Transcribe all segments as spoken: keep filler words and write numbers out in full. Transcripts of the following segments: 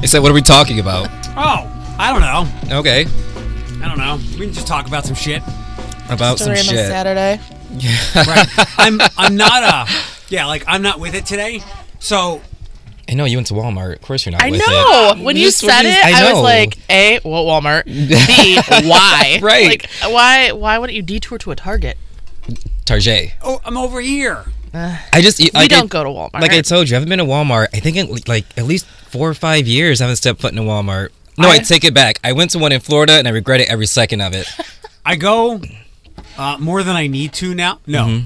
said, what are we talking about? Oh, I don't know. Okay. I don't know. We can just talk about some shit. About Just a some random shit. Saturday. Right. I'm I'm not uh yeah, like I'm not with it today. So I know you went to Walmart. Of course you're not I with know. it. When You you just- said it, I I, was know. like, A, what Walmart? B, why? Right. Like, why Why wouldn't you detour to a Target? Target. oh, I'm over here. I just We like don't I, go to Walmart. Like I told you, I haven't been to Walmart. I think in like at least four or five years I haven't stepped foot in a Walmart. No, I, I take it back. I went to one in Florida and I regret it every second of it. I go uh, more than I need to now. No. Mm-hmm.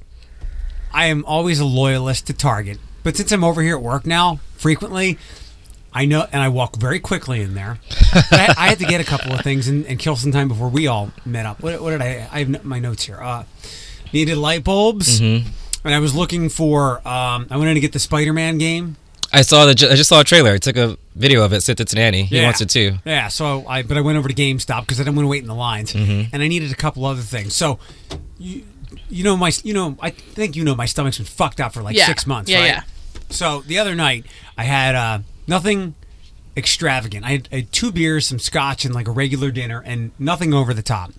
I am always a loyalist to Target. But since I'm over here at work now, frequently, I know, and I walk very quickly in there. But I, I had to get a couple of things and, and kill some time before we all met up. What, what did I? I have n- my notes here. Uh, needed light bulbs, Mm-hmm. and I was looking for. Um, I wanted to get the Spider-Man game. I saw the. I just saw a trailer. I took a video of it. Sent it to Nanny. He Yeah. wants it too. Yeah, so I but I went over to GameStop because I didn't want to wait in the lines, Mm-hmm. and I needed a couple other things. So, you, you know my you know I think you know my stomach's been fucked up for like Yeah. six months, Yeah, right? yeah. So the other night I had uh, nothing extravagant. I had, I had two beers, some scotch, and like a regular dinner, and nothing over the top.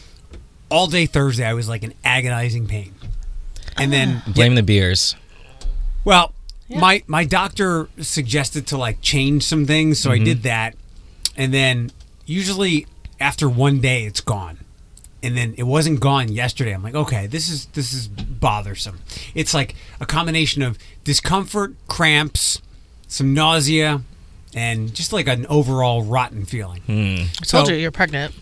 All day Thursday I was like in agonizing pain, and then Blame the beers. well, Yeah. my my doctor suggested to like change some things, so I did that, and then usually after one day it's gone, and then it wasn't gone yesterday. I'm like, okay, this is this is bothersome. It's like a combination of discomfort, cramps, some nausea, and just like an overall rotten feeling. Hmm. I told So- you you're pregnant.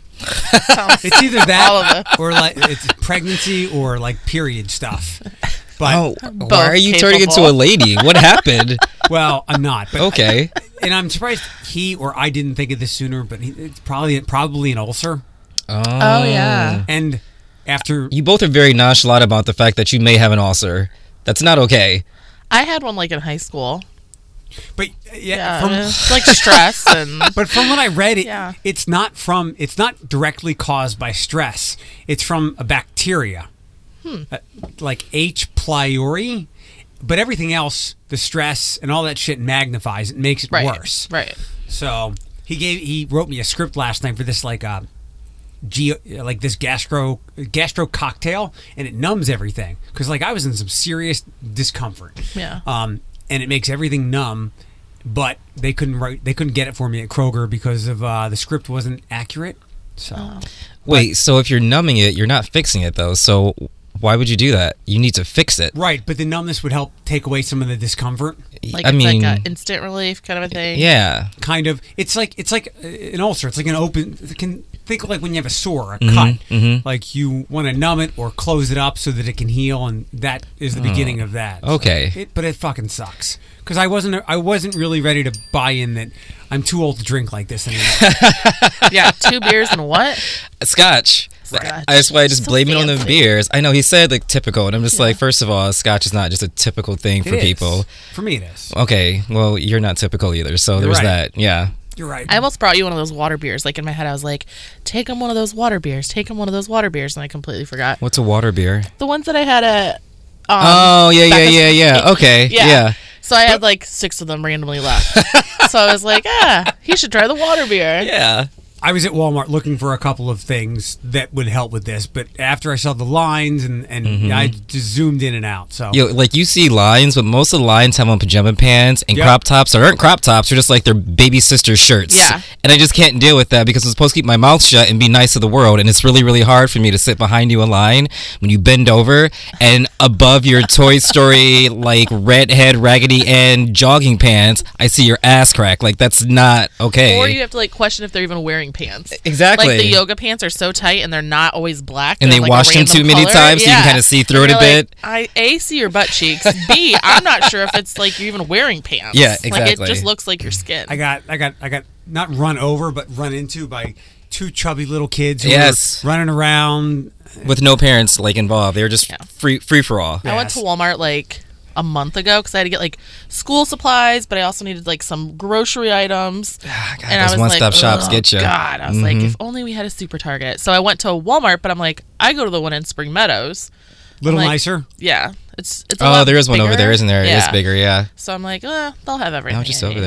It's either that All of it. or like it's pregnancy or like period stuff. But Oh, Both why are you turning into capable. a lady? What happened? well, I'm not. But Okay. and I'm surprised he or I didn't think of this sooner, but he, it's probably probably an ulcer. Oh, Oh, yeah. And after You both are very nonchalant about the fact that you may have an ulcer. That's not okay. I had one like in high school. but yeah, Yeah, from, it's like stress and but from what I read, it Yeah. it's not from it's not directly caused by stress. It's from a bacteria, Hmm. uh, like H. pylori. But everything else, the stress and all that shit magnifies it, makes it right, worse. right. So he gave he wrote me a script last night for this like uh, geo, like this gastro gastro cocktail, and it numbs everything because like I was in some serious discomfort. Yeah. Um, and it makes everything numb, but they couldn't write they couldn't get it for me at Kroger because of uh, the script wasn't accurate. So Oh. Wait, so if you're numbing it, you're not fixing it though. So why would you do that? You need to fix it. right, but the numbness would help take away some of the discomfort. Like I it's mean, like a instant relief kind of a thing. yeah. Kind of, it's like it's like uh, an ulcer. It's like an open. It can think of like when you have a sore, a Mhm, cut. mhm. Like you want to numb it or close it up so that it can heal, and that is the beginning of that. So Okay. it, but it fucking sucks because I wasn't I wasn't really ready to buy in that I'm too old to drink like this anymore. Yeah, two beers and what? Scotch. Scotch. That's why I just So blame it on the fancy. beers. I know he said like typical, and I'm just like, first of all, Scotch is not just a typical thing for It is. people. For me, it is. Okay, well, you're not typical either, so You're there's right. that. Yeah. You're right. I almost brought you one of those water beers. Like in my head, I was like, take him one of those water beers. Take him one of those water beers. And I completely forgot. What's a water beer? The ones that I had at. Um, oh yeah, yeah, Becca's- yeah, yeah. Okay, Yeah. yeah. So I had like six of them randomly left. So I was like, ah, he should try the water beer. Yeah. I was at Walmart looking for a couple of things that would help with this, but after I saw the lines and, and Mhm. I just zoomed in and out. So Yo, like you see lines, but most of the lines have on pajama pants and Yep. crop tops that aren't crop tops. They're just like their baby sister shirts. Yeah. And I just can't deal with that because I'm supposed to keep my mouth shut and be nice to the world. And it's really, really hard for me to sit behind you in line when you bend over and above your Toy Story, like redhead, Raggedy Ann jogging pants, I see your ass crack. Like that's not okay. Or you have to like question if they're even wearing pants. Exactly. Like the yoga pants are so tight and they're not always black. And They're, they like, a wash them random too many color. times so you can Yeah. kinda see through And it a you're like, bit. I A, see your butt cheeks. B, I'm not sure if it's like you're even wearing pants. Yeah, Like exactly. it just looks like your skin. I got I got I got not run over but run into by two chubby little kids who Yes. were running around. With no parents like involved. They were just Yeah. free free for all. I went Yes. to Walmart like a month ago because I had to get like school supplies, but I also needed like some grocery items. Ah, God, and I those was one-stop like, shops "Oh, get you. God, I was like, Mhm. if only we had a super Target. So I went to Walmart, but I'm like, I go to the one in Spring Meadows. Little like, nicer. Yeah, it's it's. A Oh, lot there is one over bigger. there, isn't there? It is Yeah. bigger, yeah. So I'm like, uh, they'll have everything. I was just I over need. there.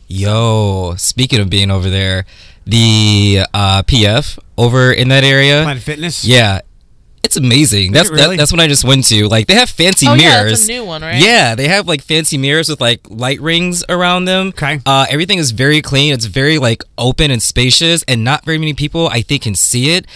Yo, speaking of being over there, the uh, P F over in that area. Planet Fitness. Yeah. It's amazing. That's it really? that, that's what I just went to. Like they have fancy Oh, yeah, mirrors. that's a new one, right? Yeah, they have like fancy mirrors with like light rings around them. Okay. Uh, everything is very clean. It's very like open and spacious, and not very many people I think can see it.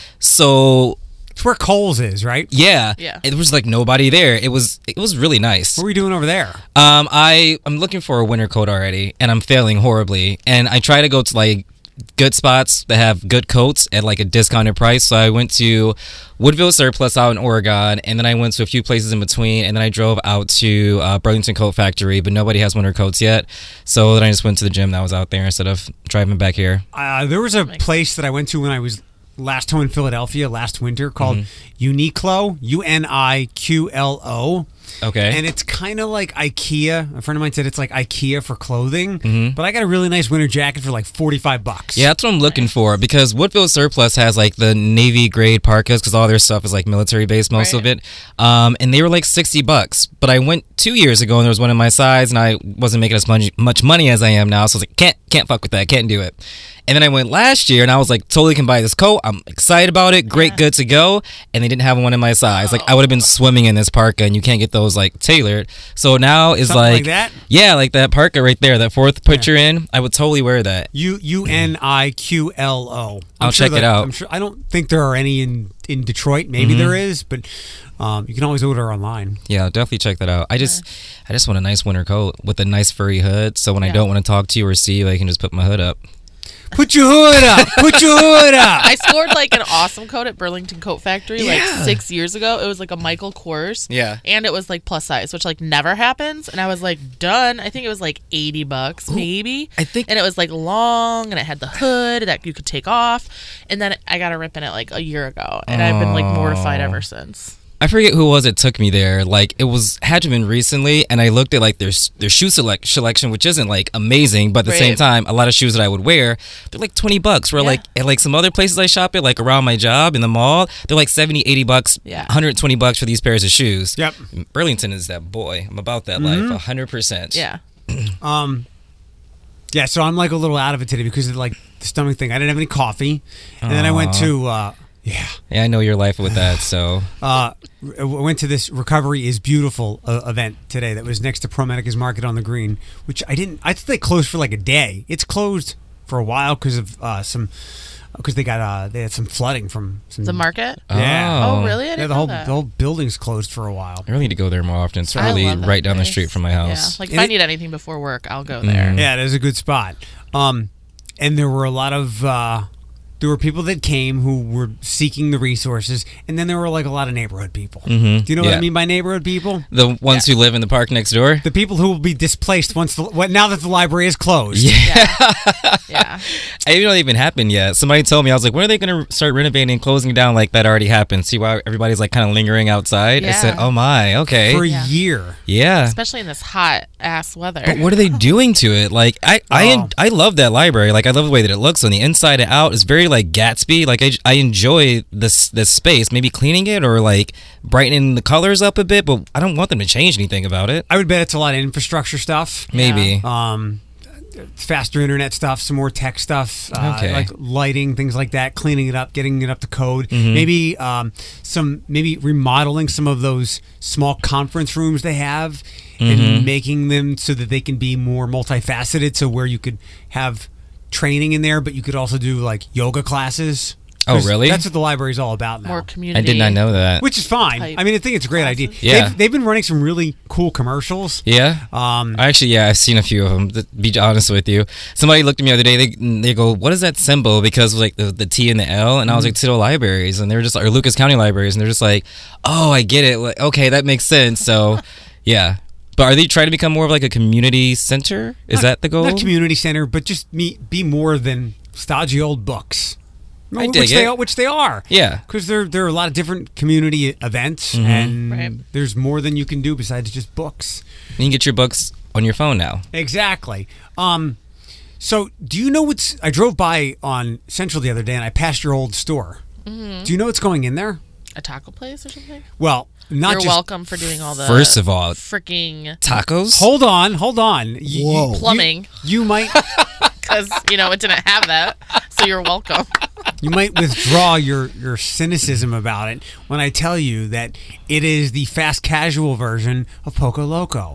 So It's where Kohl's is, right? yeah, Yeah. it was like nobody there. It was it was really nice. What were you doing over there? Um, I I'm looking for a winter coat already, and I'm failing horribly. And I try to go to like good spots that have good coats at like a discounted price. So I went to Woodville Surplus out in Oregon, and then I went to a few places in between, and then I drove out to uh, Burlington Coat Factory, but nobody has winter coats yet. So then I just went to the gym that was out there instead of driving back here. Uh, there was a place that I went to when I was last home in Philadelphia last winter called Mm-hmm. Uniqlo, U N I Q L O. Okay. And it's kind of like IKEA. A friend of mine said it's like IKEA for clothing. Mhm. But I got a really nice winter jacket for like forty-five bucks. Yeah, that's what I'm looking for, because Woodville Surplus has like the Navy grade parkas, because all their stuff is like military based, most Right. of it. Um, and they were like sixty bucks. But I went two years ago and there was one in my size, and I wasn't making as much, much money as I am now. So I was like, can't, can't fuck with that, can't do it. And then I went last year and I was like, totally can buy this coat. I'm excited about it. Great, Yeah. good to go. And they didn't have one in my size. Like I would have been swimming in this parka, and you can't get those like tailored. So now it's Something like like, that? yeah, like that parka right there, that fourth picture in. I would totally wear that. U U N I Q L O. I'll check it out. I'm sure. I don't think there are any in, in Detroit. Maybe Mhm. there is, but um, you can always order online. Yeah, I'll definitely check that out. I just, I just want a nice winter coat with a nice furry hood. So when I Yeah. don't want to talk to you or see you, I can just put my hood up. Put your hood up. Put your hood up. I scored like an awesome coat at Burlington Coat Factory like Yeah. six years ago. It was like a Michael Kors. Yeah. And it was like plus size, which like never happens. And I was like, done. I think it was like eighty bucks, maybe. I think- And it was like long, and it had the hood that you could take off. And then I got a rip in it like a year ago, and I've been like mortified Oh. ever since. I forget who it was that took me there. Like it was had to have been recently, and I looked at like their their shoe select selection, which isn't like amazing, but at the same Right. time, a lot of shoes that I would wear, they're like twenty bucks. Where Yeah. like at like some other places I shop at, like around my job in the mall, they're like seventy, eighty bucks, Yeah. one hundred twenty bucks for these pairs of shoes. Yep. Burlington is that boy. I'm about that life, one hundred percent. Yeah. Um, yeah, so I'm like a little out of it today because of like the stomach thing. I didn't have any coffee, and then I went Aw. to uh, yeah, Yeah, I know your life with that, so uh, I went to this Recovery is Beautiful uh, event today that was next to ProMedica's Market on the Green, which I didn't. I thought they closed for like a day. It's closed for a while because of uh, some because they got uh, they had some flooding from some, The market? Yeah. Oh, really? I didn't Yeah, the know whole that. the whole building's closed for a while. I really need to go there more often. It's I really love that right down the place. street from my house. Yeah. Like if And I it- need anything before work, I'll go there. Mm. Yeah, it is a good spot. Um, and there were a lot of uh, there were people that came who were seeking the resources, and then there were like a lot of neighborhood people. Mhm. Do you know what Yeah. I mean by neighborhood people? The ones who live in the park next door? The people who will be displaced once the what, now that the library is closed. Yeah. Yeah. I didn't know it even happened yet. Somebody told me, I was like, when are they going to start renovating and closing down like that already happened? See why everybody's like kind of lingering outside? I said, Yeah. oh my, okay. For a Yeah. year. Yeah. Especially in this hot ass weather. But what are they doing to it? Like I, I, Oh. I love that library. Like I love the way that it looks on the inside and out. It's very like Gatsby. Like I, I enjoy this this space. Maybe cleaning it or like brightening the colors up a bit. But I don't want them to change anything about it. I would bet it's a lot of infrastructure stuff. Maybe. Um, faster internet stuff, some more tech stuff, uh, Okay. like lighting, things like that, cleaning it up, getting it up to code. Mhm. Maybe um, some, maybe remodeling some of those small conference rooms they have, Mhm. and making them so that they can be more multifaceted. So where you could have training in there, but you could also do like yoga classes. Oh, 'Cause really? That's what the library's all about now. More community. I did not know that. Which is fine. type I mean, I think it's a great idea. classes. Yeah. They've, they've been running some really cool commercials. Yeah. Um, I Actually, yeah, I've seen a few of them. To be honest with you, somebody looked at me the other day. They they go, "What is that symbol?" Because like the, the T and the L, and I was like, "Citadel Libraries," and they're just or Lucas County Libraries, and they're just like, "Oh, I get it. Like, okay, that makes sense." So, yeah. But are they trying to become more of like a community center? Is not- that the goal? Not community center, but just me, be more than stodgy old books. I which dig they it. are, which they are. Yeah. Because there, there are a lot of different community events, Mhm. and Right. there's more than you can do besides just books. You can get your books on your phone now. Exactly. Um, so, do you know what's? I drove by on Central the other day, and I passed your old store. Mm-hmm. Do you know what's going in there? A taco place or something? Well, not You're just. welcome for doing all the First of all, freaking tacos. Hold on, hold on. You- Whoa. you- plumbing You, might, because you know it didn't have that. So you're welcome. you might withdraw your your cynicism about it when I tell you that it is the fast casual version of Poco Loco.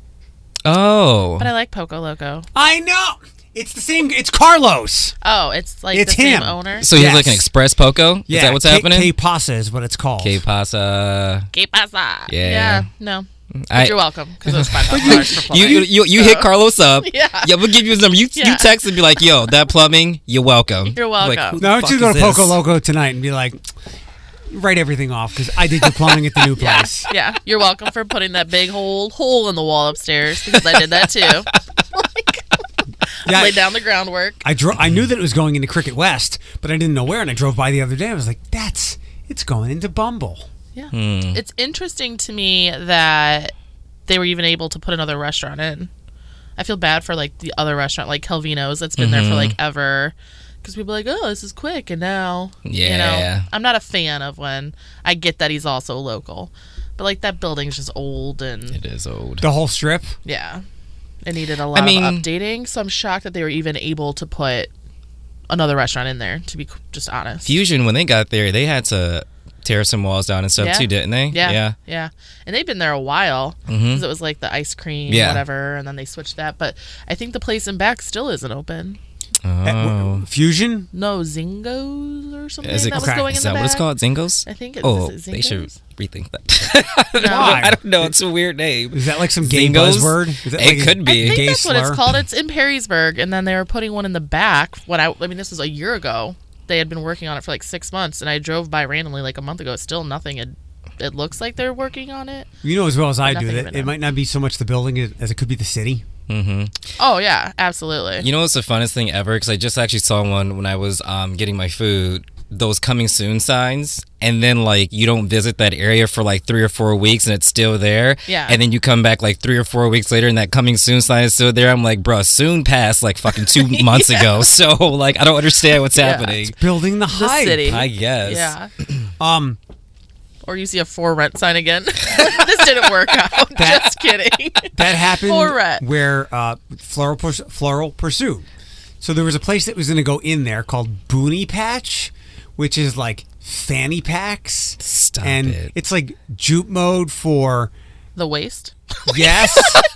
Oh, But I like Poco Loco. I know. It's the same. It's Carlos. Oh, it's like It's the same him. owner. so he's Yes. like an express poco. Yeah, Is that what's K- happening? K pasa is what it's called. Que pasa? ¿Qué pasa? Yeah. Yeah. No. But I- you're welcome because it was five dollars for You plumbing. you you, you hit Carlos up. Yeah. Yeah, we'll give you his number. You you Yeah. text and be like, "Yo, that plumbing, you're welcome." You're Like, welcome. who the Now don't you fuck go is to Poco this? Loco tonight and be like, write everything off because I did your plumbing at the new Yeah. place. Yeah. You're welcome for putting that big hole hole in the wall upstairs because I did that too. Yeah, Laid down the groundwork. I dro- I knew that it was going into Cricket West, but I didn't know where. And I drove by the other day. I was like, "That's it's going into Bumble." Yeah. Hmm. It's interesting to me that they were even able to put another restaurant in. I feel bad for like the other restaurant, like Calvino's, that's been there for like ever. Because people are like, oh, this is quick. And now, you Yeah. know, I'm not a fan of when I get that he's also local. But like that building's just old and It is old. The whole strip. yeah, it needed a lot mean- of updating. So I'm shocked that they were even able to put another restaurant in there, to be just honest. Fusion, when they got there, they had to tear some walls down and stuff Yeah. too, didn't they? Yeah, Yeah. yeah, and they've been there a while because it was like the ice cream, Yeah. whatever, and then they switched that. But I think the place in back still isn't open. Uh, Oh. w- Fusion. No, Zingos or something Is it that was okay. going Is in that the what it's back. called? Zingos? I think it's Oh, is it they should Zingos? rethink that. No. Why? I don't know. It's a weird name. Is that like some gay Zingos? buzzword? Is that It like a could be. I think gay that's what slur? it's called. It's in Perrysburg, and then they were putting one in the back. When I, I mean, this was a year ago. They had been working on it for like six months, and I drove by randomly like a month ago. Still nothing. Had, it looks like they're working on it. You know as well as I do Nothing that even it know. might not be so much the building as as it could be the city. Mm-hmm. Oh yeah, absolutely. You know what's the funnest thing ever? Because I just actually saw one when I was um, getting my food. Those coming soon signs, and then like you don't visit that area for like three or four weeks, and it's still there. Yeah. And then you come back like three or four weeks later, and that coming soon sign is still there. I'm like, bruh, soon passed like fucking two months ago. So like, I don't understand what's Yeah. happening. Building the The hype. city. I guess. Yeah. Um, Or you see a for rent sign again. This didn't work out. That- Just kidding. that happened For rent. where uh, floral Purs- floral pursuit. So there was a place that was going to go in there called Boonie Patch, which is like fanny packs. Stop and it. it's like juke mode for The waste. yes.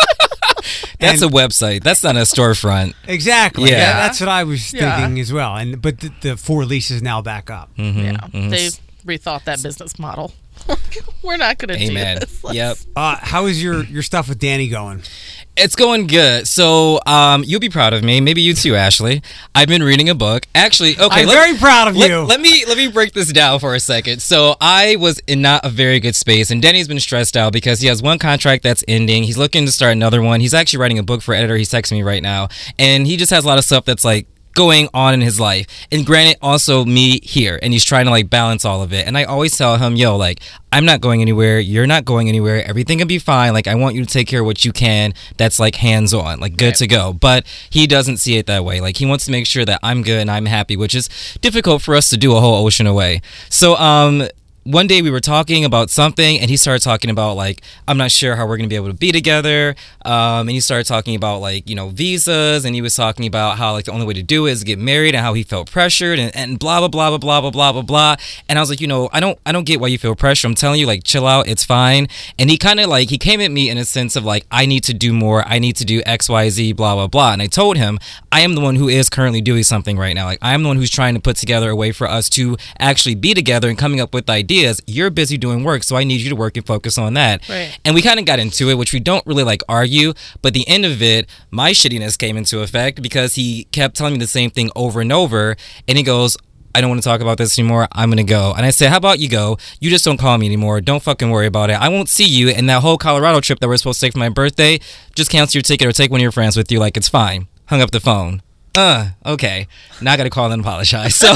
That's And- a website. That's not a storefront. Exactly. Yeah. Yeah, that's what I was Yeah. thinking as well. And but the, the for lease is now back up. Yeah. mhm. They rethought that business model. We're not going to do Amen. this. Let's- Yep. Uh, how is your your stuff with Danny going? It's going good. So, um, you'll be proud of me. Maybe you too, Ashley. I've been reading a book. Actually, okay. I'm let- very proud of let, you. Let me let me break this down for a second. So, I was in not a very good space, and Denny's been stressed out because he has one contract that's ending. He's looking to start another one. He's actually writing a book for editor. He's texting me right now, and he just has a lot of stuff that's like going on in his life. And granted, also me here, and he's trying to like balance all of it. And I always tell him, yo, like, I'm not going anywhere. You're not going anywhere. Everything can be fine. Like, I want you to take care of what you can. That's like hands on, like good Right. to go. But he doesn't see it that way. Like, he wants to make sure that I'm good and I'm happy, which is difficult for us to do a whole ocean away. So, um, one day we were talking about something, and he started talking about like, I'm not sure how we're gonna be able to be together. Um, and he started talking about like, you know, visas, and he was talking about how like the only way to do it is to get married, and how he felt pressured, and, and blah blah blah blah blah blah blah blah blah. And I was like, you know, I don't I don't get why you feel pressure. I'm telling you, like, chill out, it's fine. And he kind of like he came at me in a sense of like, I need to do more, I need to do X Y Z blah blah blah. And I told him I am the one who is currently doing something right now. Like, I am the one who's trying to put together a way for us to actually be together and coming up with ideas. You're busy doing work, so I need you to work and focus on that. Right. And we kind of got into it, which we don't really like argue, but the end of it, my shittiness came into effect because he kept telling me the same thing over and over, and he goes, I don't want to talk about this anymore. I'm going to go. And I said, how about you go? You just don't call me anymore. Don't fucking worry about it. I won't see you. And that whole Colorado trip that we're supposed to take for my birthday, just cancel your ticket or take one of your friends with you. Like, it's fine. Hung up the phone. Uh, okay. Now I got to call and apologize. So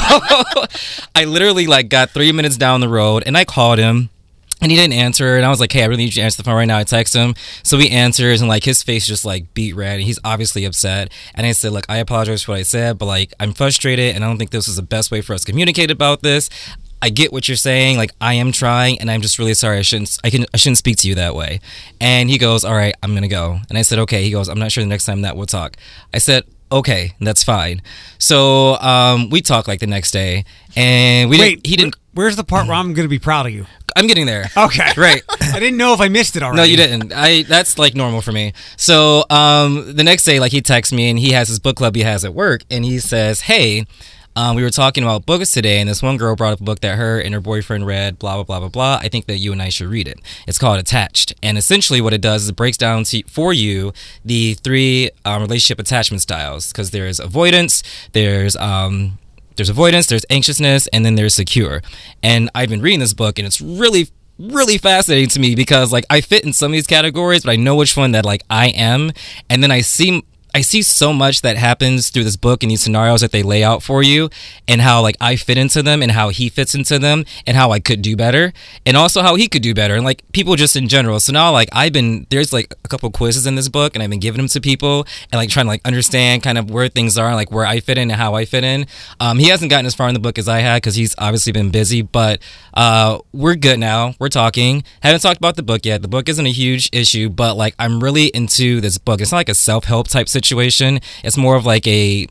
I literally like got three minutes down the road, and I called him. And he didn't answer, and I was like, hey, I really need you to answer the phone right now. I text him. So he answers, and like his face just like beat red, and he's obviously upset. And I said, look, I apologize for what I said, but like I'm frustrated, and I don't think this was the best way for us to communicate about this. I get what you're saying. Like, I am trying, and I'm just really sorry. I shouldn't. I can. I shouldn't speak to you that way." And he goes, "All right, I'm gonna go." And I said, "Okay." He goes, "I'm not sure the next time that we'll talk." I said, "Okay, that's fine." So um, we talked like the next day, and we Wait, didn't, he didn't. Where's the part where I'm going to be proud of you? I'm getting there. Okay. Right. I didn't know if I missed it already. No, you didn't. I that's like normal for me. So um, the next day, like he texts me, and he has his book club he has at work, and he says, "Hey, um, we were talking about books today, and this one girl brought up a book that her and her boyfriend read. Blah blah blah blah blah. I think that you and I should read it. It's called Attached, and essentially what it does is it breaks down to, for you the three um, relationship attachment styles, because there's avoidance, there's um, there's avoidance, there's anxiousness, and then there's secure. And I've been reading this book, and it's really really fascinating to me because like I fit in some of these categories, but I know which one that like I am, and then I see I see so much that happens through this book and these scenarios that they lay out for you, and how like I fit into them and how he fits into them and how I could do better and also how he could do better, and like people just in general. So now like I've been there's like a couple quizzes in this book, and I've been giving them to people and like trying to like understand kind of where things are, like where I fit in and how I fit in. Um, he hasn't gotten as far in the book as I had because he's obviously been busy, but uh, we're good now. We're talking. Haven't talked about the book yet. The book isn't a huge issue, but like I'm really into this book. It's not like a self-help type situation. Situation. It's more of like a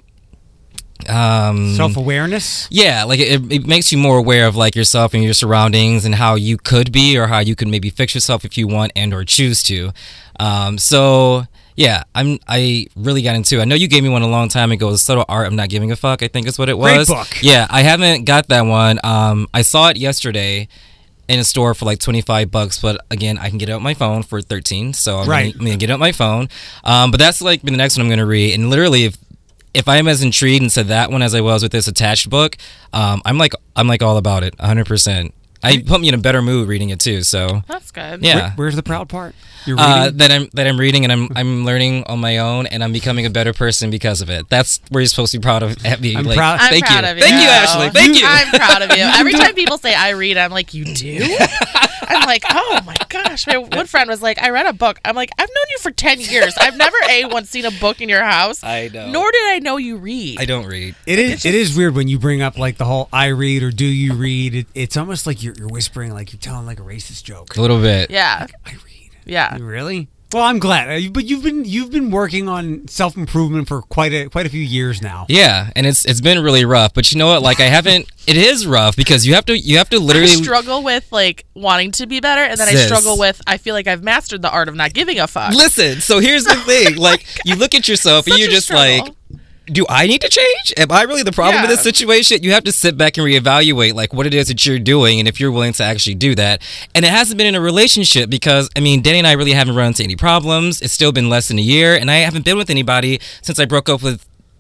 um, self-awareness. Yeah, like it, it makes you more aware of like yourself and your surroundings and how you could be or how you could maybe fix yourself if you want and or choose to. Um, so yeah, I'm. I really got into it. I know you gave me one a long time ago. The Subtle Art of Not Giving a Fuck, I think is what it was. Great book. Yeah, I haven't got that one. Um, I saw it yesterday in a store for like twenty-five bucks, but again, I can get it on my phone for thirteen, so I'm, right. gonna, I'm gonna get it on my phone. Um, but that's like the next one I'm gonna read, and literally, if if I'm as intrigued into that one as I was with this Attached book, um, I'm like I'm like all about it, one hundred percent. I put me in a better mood reading it too. So that's good. Yeah. Where, where's the proud part? You're uh, reading? that I'm that I'm reading and I'm I'm learning on my own and I'm becoming a better person because of it. That's where you're supposed to be proud of at me. I'm like, proud- I'm thank proud you, of you. thank you, Ashley, thank you. I'm proud of you. Every time people say I read, I'm like, you do? I'm like, oh my gosh. My one friend was like, I read a book. I'm like, I've known you for ten years. I've never a once seen a book in your house. I know. Nor did I know you read. I don't read. It is. It is weird when you bring up like the whole "I read" or "Do you read?" It, it's almost like you're, you're whispering, like you're telling like a racist joke. A little bit. Yeah. I read. Yeah. Really? Well, I'm glad. Uh, But you've been you've been working on self improvement for quite a quite a few years now. Yeah, and it's it's been really rough. But you know what? Like I haven't. It is rough because you have to you have to literally I struggle with like wanting to be better, and then Sis. I struggle with I feel like I've mastered the art of not giving a fuck. listen. So here's the thing: like you look at yourself and Such you're a just struggle. like, do I need to change? Am I really the problem in Yeah. this situation? You have to sit back and reevaluate like what it is that you're doing and if you're willing to actually do that. And it hasn't been in a relationship because I mean, Danny and I really haven't run into any problems. It's still been less than a year, and I haven't been with anybody since I broke up with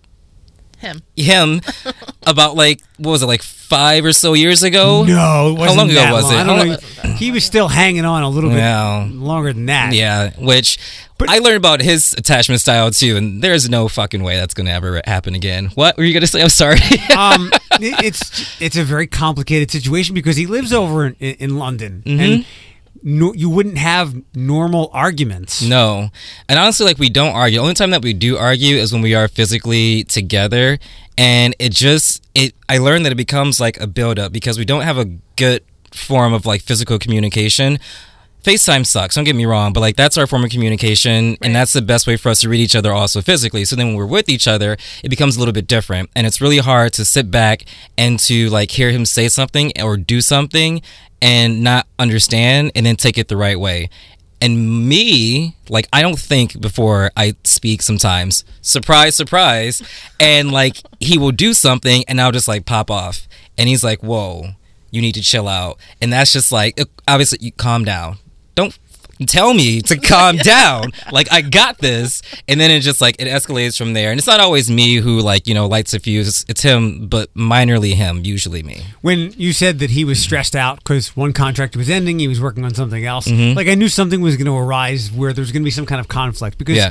him. him about like what was it like five or so years ago? No, it wasn't long ago that was long. it? I don't How know. He was still hanging on a little bit Yeah. longer than that. Yeah, which But- I learned about his attachment style too, and there's no fucking way that's gonna ever happen again. What were you gonna say? I'm sorry. um, it- it's it's a very complicated situation because he lives over in, in London, and no, you wouldn't have normal arguments. No, and honestly, like we don't argue. The only time that we do argue is when we are physically together, and it just it. I learned that it becomes like a buildup because we don't have a good form of like physical communication. FaceTime sucks, don't get me wrong, but like that's our form of communication, Right. and that's the best way for us to read each other also physically. So then when we're with each other, it becomes a little bit different, and it's really hard to sit back and to like hear him say something or do something and not understand and then take it the right way. And me, like, I don't think before I speak sometimes. Surprise, surprise. And like he will do something and I'll just like pop off. And he's like, whoa, you need to chill out. And that's just like, obviously, you calm down. Don't fucking tell me to calm down. Like, I got this. And then it just like, it escalates from there. And it's not always me who like, you know, lights a fuse. It's, it's him, but minorly him, usually me. When you said that he was stressed out because one contract was ending, he was working on something else. Mhm. Like I knew something was going to arise where there's going to be some kind of conflict because Yeah.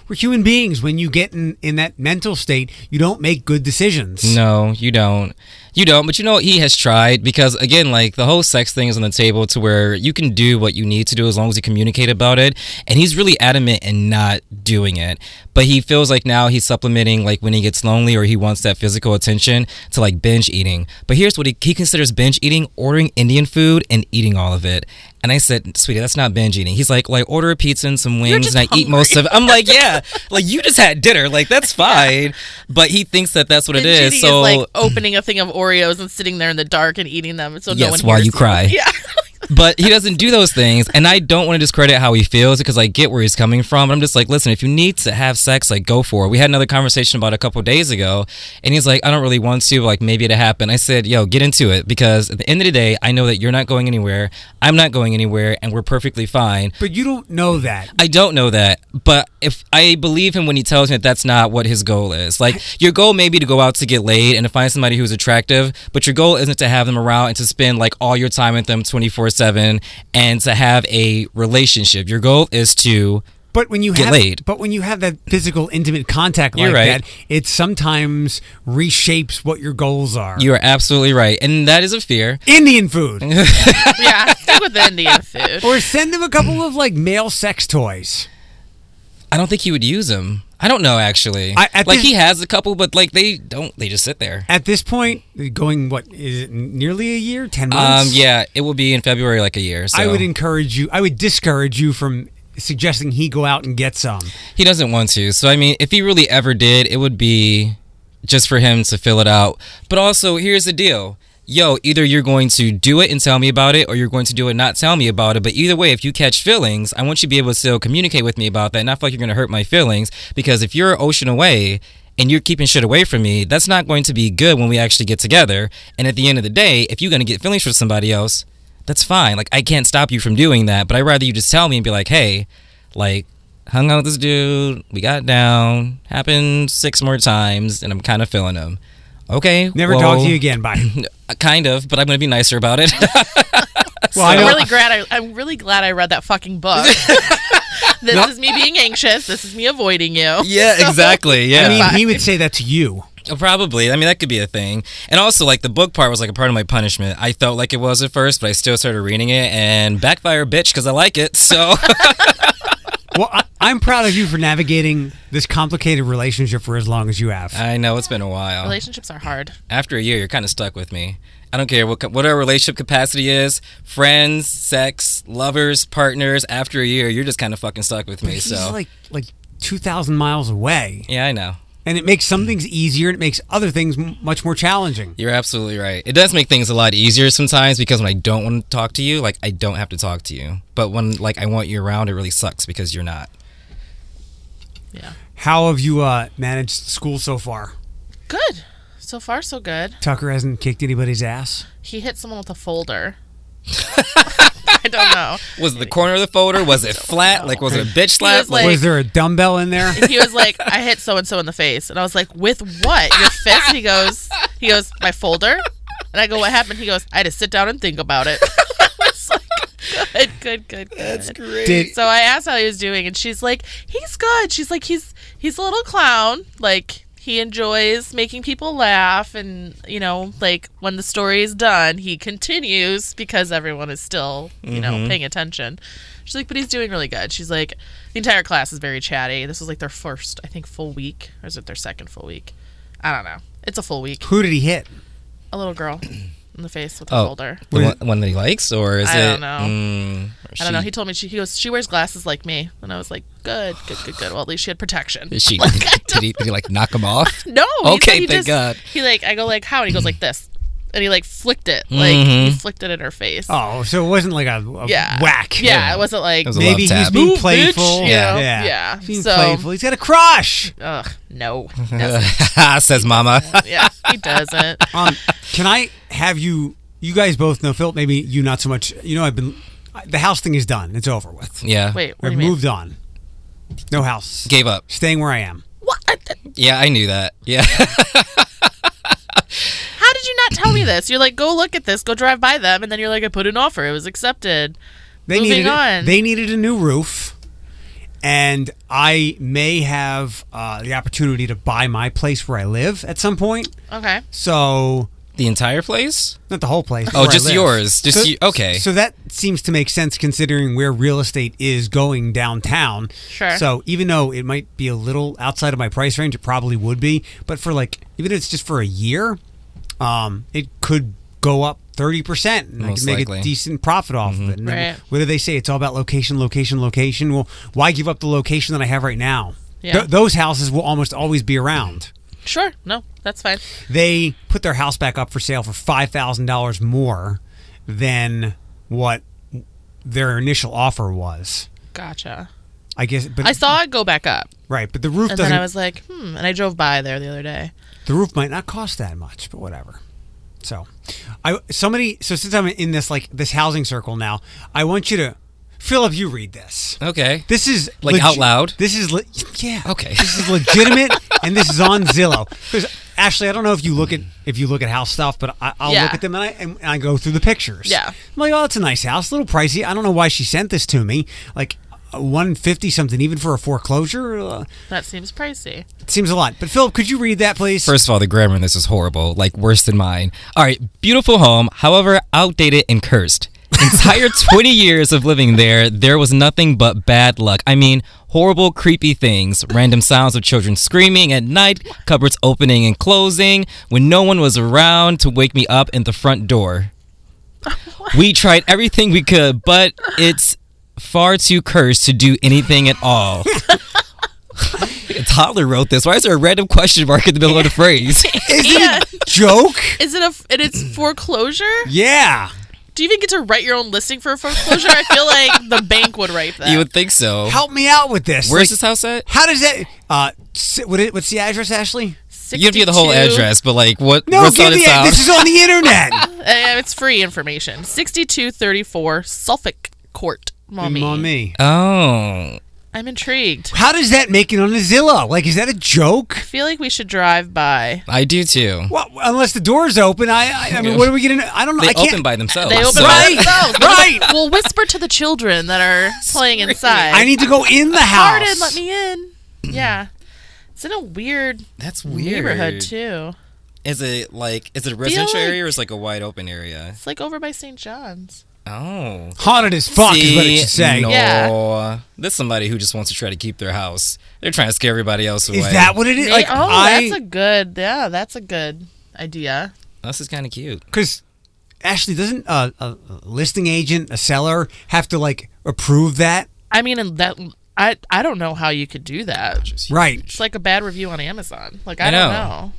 we're human beings. When you get in, in that mental state, you don't make good decisions. No, you don't. You don't, but you know what? He has tried because, again, like the whole sex thing is on the table to where you can do what you need to do as long as you communicate about it. And he's really adamant in not doing it. But he feels like now he's supplementing, like when he gets lonely or he wants that physical attention, to like binge eating. But here's what he, he considers binge eating: ordering Indian food and eating all of it. And I said, sweetie, that's not binge eating. He's like, like order a pizza and some wings just and I eat hungry. most of it. I'm like, yeah, like you just had dinner. Like that's fine. But he thinks that that's what it Binge is. eating So is like opening a thing of Oreos and sitting there in the dark and eating them, so no Yes, one while hears you cry. Yeah. But he doesn't do those things, and I don't want to discredit how he feels because I get where he's coming from. But I'm just like, listen, if you need to have sex, like go for it. We had another conversation about it a couple of days ago, and he's like, I don't really want to, like maybe it'll happen. I said, yo, get into it, because at the end of the day, I know that you're not going anywhere, I'm not going anywhere, and we're perfectly fine. But you don't know that. I don't know that, but if I believe him when he tells me that that's not what his goal is. Like, your goal may be to go out to get laid and to find somebody who's attractive, but your goal isn't to have them around and to spend like all your time with them twenty-four seven and to have a relationship. Your goal is to But when you get have, laid. but when you have that physical, intimate contact like You're right. that, it sometimes reshapes what your goals are. You are absolutely right, and that is a fear. Indian food, Yeah, stick with the Indian food. or send him a couple of like male sex toys. I don't think he would use them. I don't know, actually. I- at like this- he has a couple, but like they don't. They just sit there. At this point, going what is it? Nearly a year, ten Um, months. yeah, it will be in February, like a year. So I would encourage you. I would discourage you from suggesting he go out and get some. he doesn't want to. So I mean, if he really ever did, it would be just for him to fill it out. But also, here's the deal. Yo, either you're going to do it and tell me about it, or you're going to do it and not tell me about it. But either way, if you catch feelings, I want you to be able to still communicate with me about that, and not feel like you're going to hurt my feelings. Because if you're an ocean away and you're keeping shit away from me, that's not going to be good when we actually get together. And at the end of the day, if you're going to get feelings for somebody else, that's fine. Like, I can't stop you from doing that, but I'd rather you just tell me and be like, hey, like, hung out with this dude, we got down, happened six more times, and I'm kind of feeling him. Okay. Never well, talk to you again. Bye. Kind of, but I'm going to be nicer about it. Well, I I'm know- really glad. I, I'm really glad I read that fucking book. This No. is me being anxious. This is me avoiding you. Yeah, exactly. Yeah. I mean, Bye. he would say that to you. Probably. I mean, that could be a thing. And also, like, the book part was like a part of my punishment. I felt like it was at first, but I still started reading it, and backfire, bitch, because I like it. So, Well, I, I'm proud of you for navigating this complicated relationship for as long as you have. I know it's been a while. Relationships are hard. After a year, you're kind of stuck with me. I don't care what what our relationship capacity is, friends, sex, lovers, partners. After a year, you're just kind of fucking stuck with me. He's So, like like two thousand miles away, yeah, I know. and it makes some things easier, and it makes other things m- much more challenging. You're absolutely right. It does make things a lot easier sometimes, because when I don't want to talk to you, like, I don't have to talk to you. But when, like, I want you around, it really sucks because you're not. Yeah. How have you uh, managed school so far? Good. So far, so good. Tucker hasn't kicked anybody's ass. He hit someone with a folder. I don't know. Was it the corner of the folder? Was it flat? Like, was it a bitch slap? was like- Was there a dumbbell in there? And he was like, I hit so and so in the face. And I was like, with what? Your fist? And he goes, he goes, my folder? And I go, what happened? He goes, I had to sit down and think about it. I was like, good, good, good, good. That's great. Did, So I asked how he was doing, and she's like, he's good. She's like, he's he's a little clown. Like, he enjoys making people laugh, and, you know, like, when the story is done, he continues because everyone is still, you know, paying attention. She's like, but he's doing really good. She's like, the entire class is very chatty. This was like their first, I think, full week. Or is it their second full week? I don't know. It's a full week. who did he hit? A little girl in the face with a Oh, folder. the one, one that he likes, or is I it? don't know. Mm, or I don't know. she- He told me she he goes, she wears glasses like me, and I was like, good, good, good, good. Well, at least she had protection. Is she? Like, I did, don't- he, did he like knock him off? No. he Okay, said he thank just- God. He like, I go like, how? And he goes like this, and he like flicked it, like he Mhm. flicked it in her face. Oh, so it wasn't like a, a yeah, whack. Yeah, Yeah. it wasn't like It was a Maybe love he's tap. being Move, bitch, playful. you Yeah. know? yeah. Yeah. He's being So- playful. He's got a crush. ugh, no, doesn't. Says Mama. Yeah, he doesn't. Um, can I have you? You guys both know, Phil. Maybe you not so much. You know, I've been. The house thing is done. It's over with. Yeah. Wait, what do I've you mean? moved on. No house. Gave up. Staying where I am. What? Yeah, I knew that. Yeah. How did you not tell me this? You're like, go look at this, go drive by them, and then you're like, I put an offer, it was accepted. They Moving needed. on. They needed a new roof, and I may have uh, the opportunity to buy my place where I live at some point. Okay. So The entire place? not the whole place. Oh, where I just live. yours. Just so, you. Okay. So that seems to make sense considering where real estate is going downtown. Sure. So even though it might be a little outside of my price range, it probably would be. But for like, even if it's just for a year, um, it could go up thirty percent and I Most can make likely. a decent profit off of it. And then Right. what do they say? It's all about location, location, location. Well, why give up the location that I have right now? Yeah. Th- those houses will almost always be around. Sure. No, that's fine. They put their house back up for sale for five thousand dollars more than what their initial offer was. Gotcha. I guess, but I saw it go back up, right, but the roof and doesn't. then I was like, hmm. And I drove by there the other day. the roof might not cost that much, but whatever. So, I somebody. So since I'm in this like this housing circle now, I want you to, Philip, you read this. Okay. This is Like out loud? This is le- yeah. Okay. This is legitimate, and this is on Zillow. Because Ashley, I don't know if you look at if you look at house stuff, but I, I'll Yeah. look at them and I and I go through the pictures. Yeah. I'm like, oh, it's a nice house, a little pricey. I don't know why she sent this to me. Like one fifty something, even for a foreclosure. Uh, That seems pricey. it seems a lot. But Philip, could you read that, please? First of all, the grammar in this is horrible, like worse than mine. All right, beautiful home, however, outdated and cursed. Entire twenty years of living there, there was nothing but bad luck. I mean, horrible, creepy things. Random sounds of children screaming at night, cupboards opening and closing, when no one was around to wake me up in the front door. We tried everything we could, but it's far too cursed to do anything at all. A toddler wrote this. Why is there a random question mark in the middle of the phrase? Is it a joke? Is it a? And it's foreclosure? Yeah. Do you even get to write your own listing for a foreclosure? I feel like the bank would write that. You would think so. Help me out with this. Where's Like, this house at? How does that? Uh, si- what it, what's the address, Ashley? You have to get the whole sixty-two address, but like, what? No, what's give on me its it. house? This is on the internet. Uh, it's free information. sixty-two thirty-four Suffolk Court, Mommy. Mommy. Oh, I'm intrigued. How does that make it on the Zillow? Like, is that a joke? I feel like we should drive by. I do too. Well, unless the door's open, I, I, I mean, what are we getting? I don't know. They I can't. open by themselves. They open so- by Right, themselves. right. We'll whisper to the children that are playing inside. I need to go in the house. Pardon, let me in. Yeah. It's in a weird That's weird. neighborhood, too. Is it like? Is it a residential like- area or is it like a wide open area? It's like over by Saint John's. Oh. Haunted as fuck is what it See, should say. No. Yeah. This is somebody who just wants to try to keep their house. They're trying to scare everybody else away. Is that what it is? May- Like, oh, I, that's a good, yeah, that's a good idea. This is kind of cute. because Ashley, doesn't a, a listing agent, a seller, have to like approve that? I mean, and that I I don't know how you could do that. Right. It's like a bad review on Amazon. Like I, I don't know.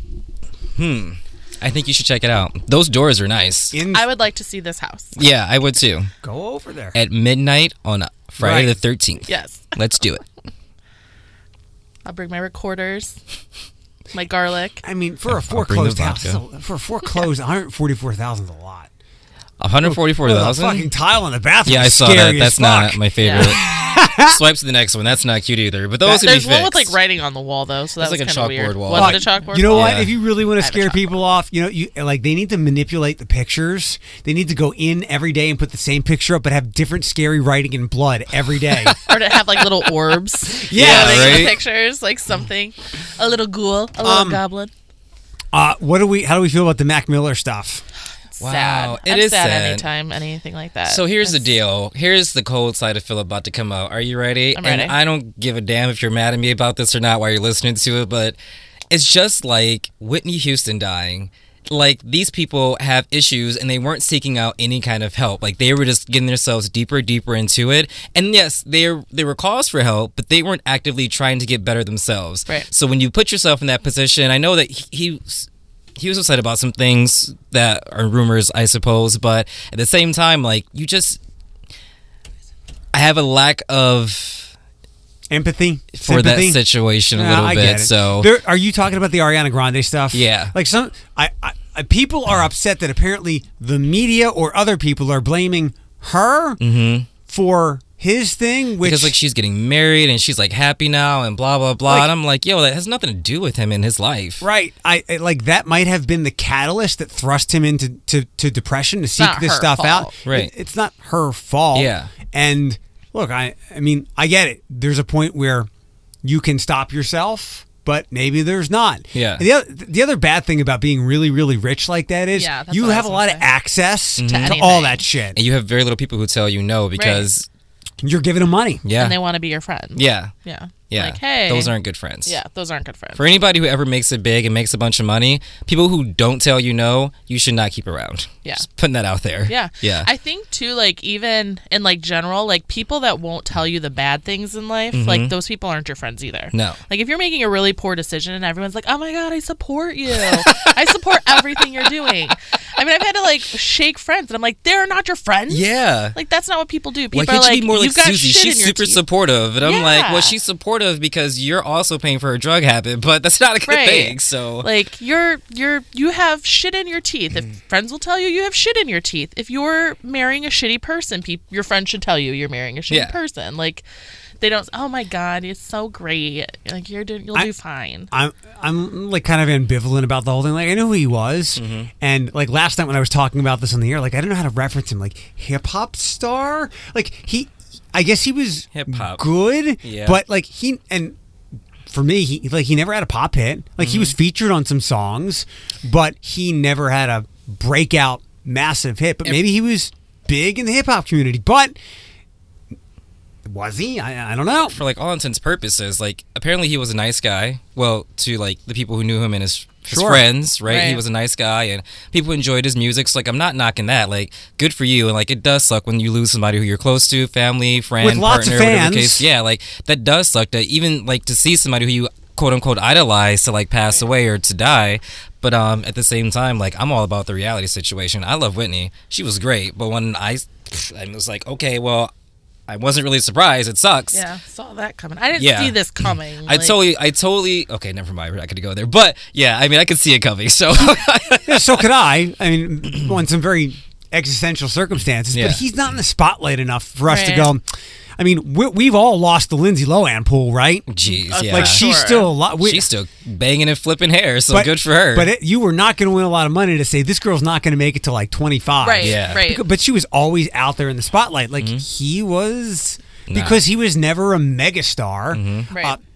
know. Hmm. I think you should check it out. Those doors are nice. In I would like to see this house. Yeah, I would too. go over there. At midnight on Friday Right. the thirteenth. Yes. Let's do it. I'll bring my recorders, my garlic. I mean, for a I'll bring the foreclosed house, vodka. it's a- for a foreclosed, one hundred forty-four thousand is a lot. one hundred forty-four Well, the thousand? fucking tile in the bathroom. Yeah, I is saw scary that. as That's fuck. not my favorite. Swipe to the next one. That's not cute either. But those would be There's fixed. one with like writing on the wall though, so that That's was like a kind of weird. chalkboard wall. Was Fuck, it a chalkboard? You know what? Yeah. If you really want to I have a scare chalkboard. people off, you know, you like they need to manipulate the pictures. They need to go in every day and put the same picture up, but have different scary writing in blood every day. Or to have like little orbs. Yeah, floating in the right? pictures, like something, a little ghoul, a little Um, goblin. uh, what do we? How do we feel about the Mac Miller stuff? Wow, Sad. it I'm is sad, sad. anytime anything like that. So here's the It's- deal. Here's the cold side of Phil about to come out. Are you ready? I'm and ready. I don't give a damn if you're mad at me about this or not while you're listening to it, but it's just like Whitney Houston dying. Like, these people have issues and they weren't seeking out any kind of help. Like, they were just getting themselves deeper, deeper into it. And yes, they they were calls for help, but they weren't actively trying to get better themselves. Right. So when you put yourself in that position, I know that he, he he was upset about some things that are rumors, I suppose, but at the same time, like, you just, I have a lack of Empathy for sympathy? that situation a Yeah, little I bit. get it. So There, are you talking about the Ariana Grande stuff? Yeah. Like some, I, I, I- people are upset that apparently the media or other people are blaming her for his thing, which because like she's getting married and she's like happy now and blah blah blah, Like- and I'm like, yo, that has nothing to do with him in his life. right, I I- like that might have been the catalyst that thrust him into to, to depression to seek not this her stuff out. fault. Right. It- it's not her fault. Yeah. and look, I, I mean, I get it. There's a point where you can stop yourself, but maybe there's not. Yeah. The other, the other bad thing about being really, really rich like that is Yeah, that's you what I have was a lot gonna of say. access Mhm. to, To all anything. that shit. And you have very little people who tell you no because, You're giving them money. yeah. And they want to be your friend. yeah. Yeah. Yeah. Like, hey. Those aren't good friends. Yeah, those aren't good friends. For anybody who ever makes it big and makes a bunch of money, people who don't tell you no, you should not keep around. Yeah. Just putting that out there. Yeah. Yeah. I think too, like even in like general, like people that won't tell you the bad things in life, like those people aren't your friends either. No. Like if you're making a really poor decision and everyone's like, "Oh my god, I support you. I support everything you're doing." I mean, I've had to like shake friends, and I'm like, "They're not your friends." Yeah. Like that's not what people do. People Like, are it should like, be more like "You've got Susie. shit She's in your super teeth." supportive. And I'm like, Yeah. well, she's supportive because you're also paying for her drug habit, but that's not a good Right. thing. So, Like you're you're you have shit in your teeth. If friends will tell you you have shit in your teeth. If you're marrying a shitty person, peop your friends should tell you you're marrying a shitty Yeah. person. Like they don't. Oh my god, it's so great. Like you're doing, you'll I- do fine. I'm I'm like kind of ambivalent about the whole thing. Like I knew who he was, and like last night when I was talking about this on the air, like I didn't know how to reference him. Like hip hop star, like he, I guess he was Hip-hop. good, Yeah. but like he and for me, he like he never had a pop hit. Like he was featured on some songs, but he never had a breakout massive hit. But maybe he was big in the hip hop community, but. Was he? I, I don't know. for like all intents and purposes, like apparently he was a nice guy. Well, to like the people who knew him and his, his Sure. friends, right? He Right. was a nice guy and people enjoyed his music. So like I'm not knocking that. Like good for you. And like it does suck when you lose somebody who you're close to, family, friend, With lots of partner, whatever the fans. case. Yeah, like that does suck. To even like to see somebody who you quote unquote idolize to like pass away or to die. But um, at the same time, like I'm all about the reality situation. I love Whitney. She was great. But when I, I was like, okay, well, I wasn't really surprised. It sucks. Yeah, saw that coming. I didn't Yeah. see this coming. I Like, totally, I totally. Okay, never mind. We're not going to go there. But yeah, I mean, I could see it coming. So Yeah, so could I. I mean, on some very existential circumstances, Yeah. but he's not in the spotlight enough for us to Right. go. I mean, we, we've all lost the Lindsay Lohan pool, right? jeez, Uh, yeah. Like she's Sure. still a lot. we- she's still banging and flipping hair. So but, good for her. But it, you were not going to win a lot of money to say this girl's not going to make it to like twenty-five. right, Yeah. right. Beca- But she was always out there in the spotlight. Like he was, Nah. because he was never a megastar. Right. Uh,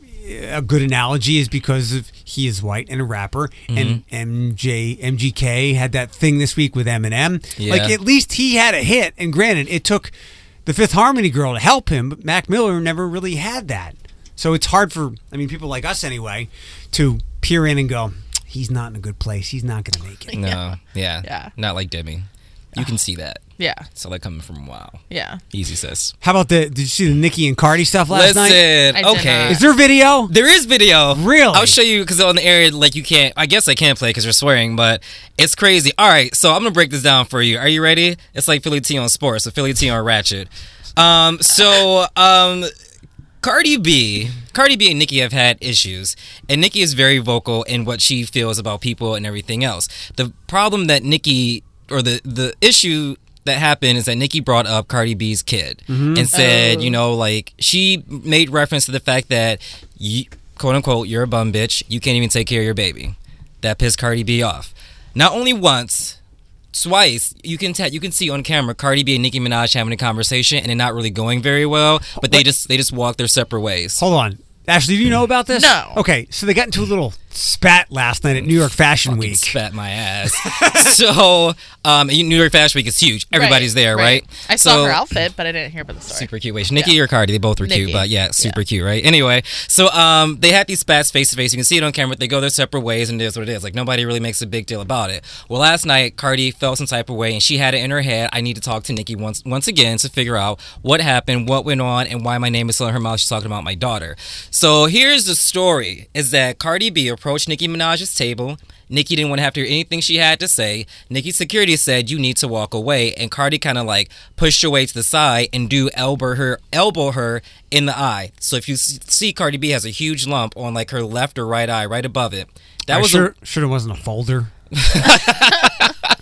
a good analogy is because of he is white and a rapper, and M J M G K had that thing this week with Eminem. Yeah. Like at least he had a hit, and granted, it took the Fifth Harmony girl to help him, but Mac Miller never really had that. So it's hard for, I mean, people like us anyway, to peer in and go, he's not in a good place. He's not going to make it. no, yeah, Yeah. not like Demi. You can see that. Yeah, So like coming from wow, yeah. easy sis. How about the? Did you see the Nicki and Cardi stuff last night? Listen, I did okay. not. Is there video? There is video. Really? I'll show you because on the air, like you can't. I guess I can't play because you're swearing, but it's crazy. All right, so I'm gonna break this down for you. Are you ready? It's like Philly T on sports, so Philly T on Ratchet. Um, so um, Cardi B, Cardi B and Nicki have had issues, and Nicki is very vocal in what she feels about people and everything else. The problem that Nicki, or the the issue that happened is that Nicki brought up Cardi B's kid and said, Oh. you know, like she made reference to the fact that you, quote unquote, you're a bum bitch. You can't even take care of your baby. That pissed Cardi B off. Not only once, twice. You can ta- you can see on camera Cardi B and Nicki Minaj having a conversation and it not really going very well. But they just they just walk their separate ways. Hold on. Ashley, do you know about this? No. Okay, so they got into a little spat last night at New York Fashion Fucking Week. spat my ass. so, um, New York Fashion Week is huge. Everybody's there, right? I saw So- her outfit, but I didn't hear about the story. Super cute. Wait, Nicki or Cardi? They both were cute, Nicki. but yeah, super Yeah. cute, right? Anyway, so um, they had these spats face to face. You can see it on camera. They go their separate ways, and it is what it is. Like nobody really makes a big deal about it. Well, last night Cardi felt some type of way, and she had it in her head. I need to talk to Nicki once once again to figure out what happened, what went on, and why my name is still in her mouth. She's talking about my daughter. So here's the story: is that Cardi B approached Nicki Minaj's table. Nicki didn't want to have to hear anything she had to say. Nicki's security said, you need to walk away. And Cardi kind of like pushed her way to the side and do elbow her, elbow her in the eye. So if you s- see Cardi B has a huge lump on like her left or right eye, right above it. That Are you was sure, a, sure it wasn't a folder.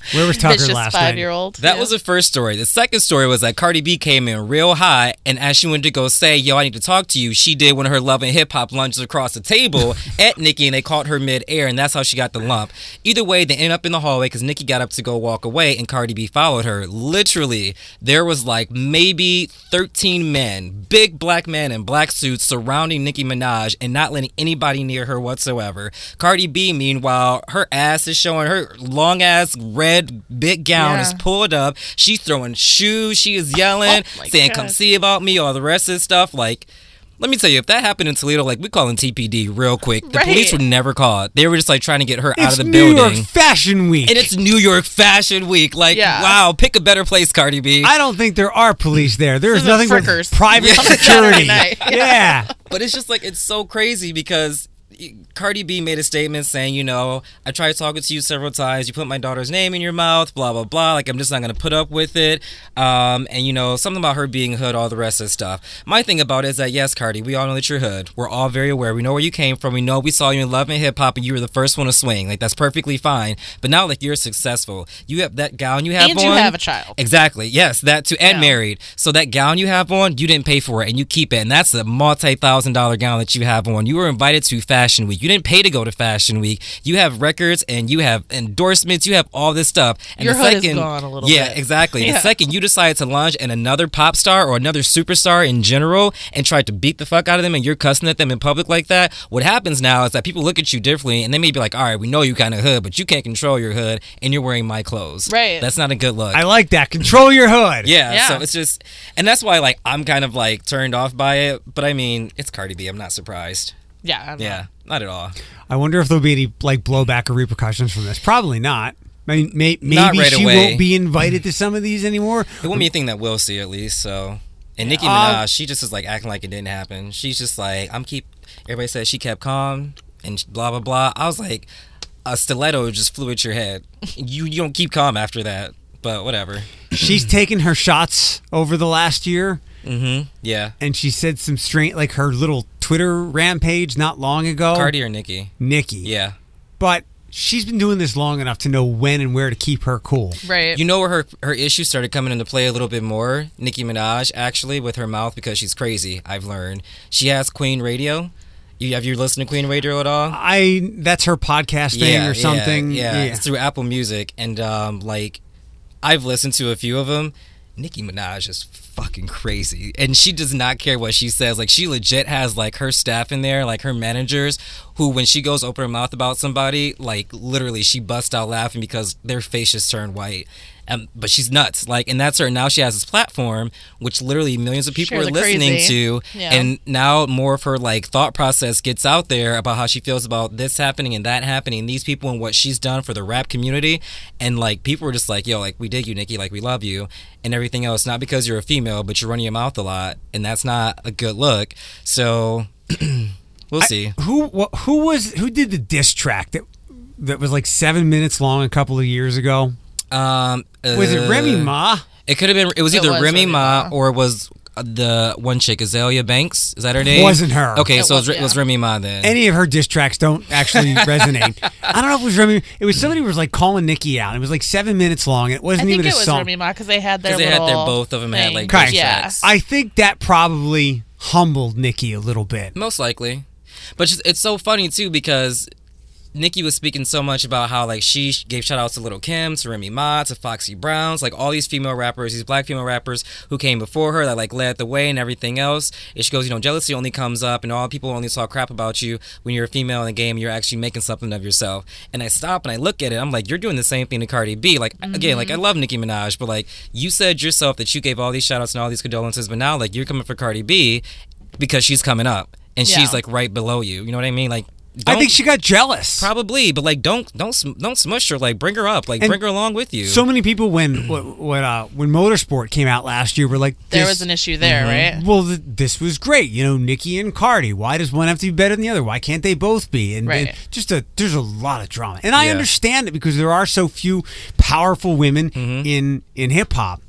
Where was Tucker vicious last five-year-old. That Yeah. was the first story. The second story was that Cardi B came in real hot, and as she went to go say, yo, I need to talk to you, she did one of her Love and Hip Hop lunges across the table at Nicki, and they caught her mid-air, and that's how she got the lump. Either way, they ended up in the hallway because Nicki got up to go walk away, and Cardi B followed her. Literally, there was like maybe thirteen men, big black men in black suits surrounding Nicki Minaj and not letting anybody near her whatsoever. Cardi B, meanwhile, her ass is showing, her long-ass red big gown Yeah. is pulled up. She's throwing shoes. She is yelling, Oh my saying, God. come see about me, all the rest of this stuff. Like, let me tell you, if that happened in Toledo, like, we calling T P D real quick. The Right. police were never called. They were just, like, trying to get her out It's of the New building. York Fashion Week. And it's New York Fashion Week. Like, Yeah. wow, pick a better place, Cardi B. I don't think there are police there. There's Some of nothing the but frickers. private Yeah. security. Saturday night. Yeah. But it's just like, it's so crazy because Cardi B made a statement saying, you know, I tried talking to you several times. You put my daughter's name in your mouth, blah, blah, blah. Like, I'm just not going to put up with it. Um, and, you know, something about her being hood, all the rest of the stuff. My thing about it is that, yes, Cardi, we all know that you're hood. We're all very aware. We know where you came from. We know we saw you in Love and Hip Hop and you were the first one to swing. Like, that's perfectly fine. But now, like, you're successful. You have that gown you have And on. you have a child. Exactly. Yes, that too. And Yeah. married. So that gown you have on, you didn't pay for it and you keep it. And that's a multi-thousand dollar gown that you have on. You were invited to Fashion Week. You didn't pay to go to Fashion Week. You have records and you have endorsements. You have all this stuff. And Your the hood is second, gone a little yeah, bit. exactly. The Yeah. second you decide to lunge at another pop star or another superstar in general and try to beat the fuck out of them and you're cussing at them in public like that, what happens now is that people look at you differently and they may be like, all right, we know you kind of hood, but you can't control your hood and you're wearing my clothes. Right. That's not a good look. I like that. Control your hood. Yeah, Yeah. so it's just, and that's why like I'm kind of like turned off by it. But I mean, it's Cardi B. I'm not surprised. Yeah. I know. Yeah, not at all. I wonder if there'll be any like blowback or repercussions from this. Probably not. I mean, may, maybe Not right she away. won't be invited to some of these anymore. It won't be a thing that we'll see at least. So, and Nicki Uh, Minaj, she just is like acting like it didn't happen. She's just like, I'm keep. Everybody says she kept calm and blah blah blah. I was like, a stiletto just flew at your head. You you don't keep calm after that. But whatever. She's taken her shots over the last year, Mm-hmm. Yeah. and she said some strange, like her little Twitter rampage not long ago. Cardi or Nicki? Nikki. Yeah. But she's been doing this long enough to know when and where to keep her cool. Right. You know where her her issues started coming into play a little bit more? Nicki Minaj, actually, with her mouth because she's crazy, I've learned. She has Queen Radio. You Have you listened to Queen Radio at all? I that's her podcast thing or something. Yeah, yeah. It's through Apple Music. And, um, like, I've listened to a few of them. Nicki Minaj is fucking crazy. And she does not care what she says. Like, she legit has, like, her staff in there, like, her managers, who, when she goes open her mouth about somebody, like, literally, she busts out laughing because their face just turned white. Um, but she's nuts. Like, and that's her. Now she has this platform, which literally millions of people Share are the listening crazy. to. Yeah. And now more of her, like, thought process gets out there about how she feels about this happening and that happening, these people and what she's done for the rap community. And, like, people are just like, yo, like, we dig you, Nicki, like, we love you and everything else. Not because you're a female, but you're running your mouth a lot. And that's not a good look. So, we'll see. I- who wh- who was who did the diss track that that was like seven minutes long a couple of years ago? Um, Was it uh, Remy Ma? It could have been, it was It either was Remy Remy Ma Ma. or it was uh, the one chick, Azalea Banks. Is that her name? Wasn't her. Okay, It so it was, was- it was yeah. Remy Ma then. Any of her diss tracks don't actually resonate. I don't know if it was Remy. It was somebody who was like calling Nikki out. It was like seven minutes long. It I wasn't think even it a was song. Remy Ma because they had their 'Cause they had little their- both of them had, thing. like, diss yeah. tracks. I think that probably humbled Nikki a little bit. Most likely. But just, it's so funny, too, because Nicki was speaking so much about how, like, she gave shout-outs to Lil' Kim, to Remy Ma, to Foxy Browns, like, all these female rappers, these black female rappers who came before her that, like, led the way and everything else. And she goes, you know, jealousy only comes up and all people only talk crap about you when you're a female in the game and you're actually making something of yourself. And I stop and I look at it, I'm like, you're doing the same thing to Cardi B. Like, again, like, I love Nicki Minaj, but, like, you said yourself that you gave all these shout-outs and all these condolences, but now, like, you're coming for Cardi B because she's coming up. And Yeah. she's, like, right below you. You know what I mean? Like, I don't- think she got jealous. Probably, but like, don't don't sm- don't smush her. Like, bring her up. Like, And bring her along with you. So many people when what, what uh, when Motorsport came out last year were like, There this- was an issue there, right? Well, th- this was great. You know, Nikki and Cardi. Why does one have to be better than the other? Why can't they both be? And, Right. and just a there's a lot of drama, and I Yeah. understand it because there are so few powerful women Mm-hmm. in in hip hop.